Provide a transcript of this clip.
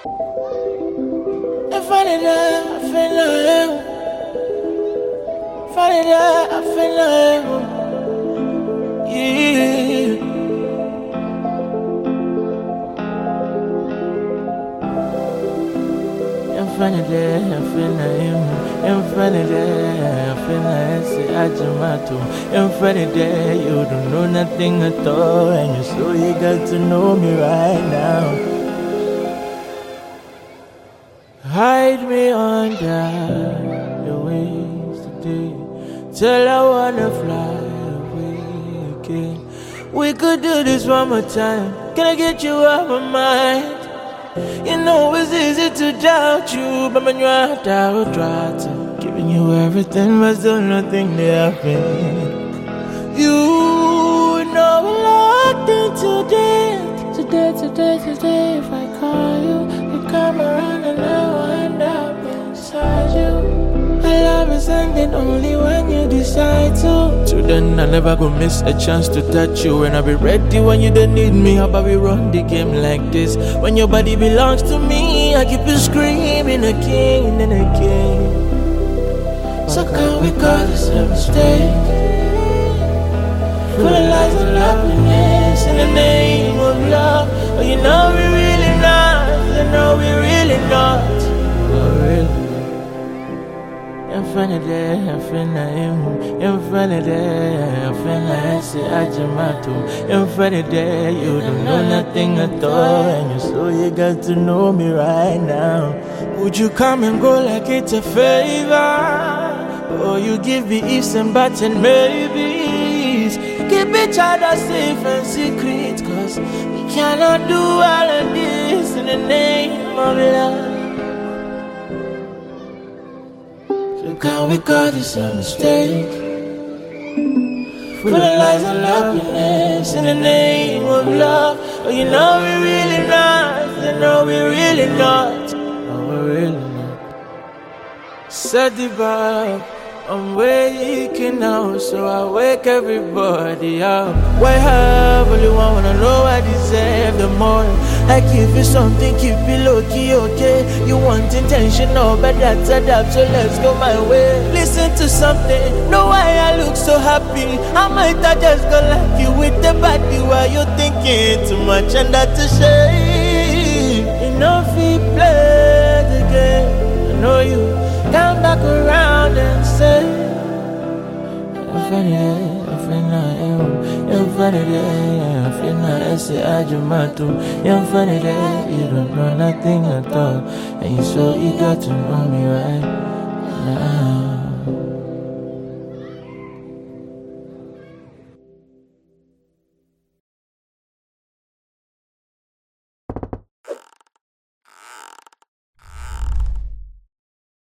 Funny that I feel like funny that I feel like yeah. I'm funny that I feel like I'm funny that I feel like say Ajamato. I'm funny that you don't know nothing at all, and you so eager to know me right now. Hide me under the wings today, till I wanna fly away again. We could do this one more time. Can I get you out my mind? You know it's easy to doubt you, but when you're out, I will try to. Giving you everything, but still nothing they happen. You know we're locked into death. Today, if I call you come around and I wind up inside you. My love is ending only when you decide to. So then I never go miss a chance to touch you, and I'll be ready when you don't need me. How about we run the game like this? When your body belongs to me, I keep you screaming again and again. So can we call this a mistake? Full of lies and happiness in the name of love. Oh, you know we really not. You know we really not. Oh, really? I'm funny there, I'm funny. I'm funny there, I'm funny. Say Ajamato. I'm funny there, you don't know nothing at all, and you so you got to know me right now. Would you come and go like it's a favor? Or you give me ifs and buts and maybes? Keep each other safe and secret, cause we cannot do all of this in the name of love. So can we call this a mistake? Full of lies and happiness in the name of love. Oh, you know we really not. You know we really not. No, we really not. Set the bar. I'm waking now, so I wake everybody up. Why have only one wanna know I deserve the more? I give you something, keep it low-key, okay? You want intentional, but that's adapt, so let's go my way. Listen to something, know why I look so happy. I might have just go like you with the body while you're thinking too much, and that's a shame. Enough he played the game, I know you. Come back around and say I'm funny, I'm funny, I'm funny, I say Ajamato. I'm funny, you don't know nothing at all, and you're so eager to know me right now.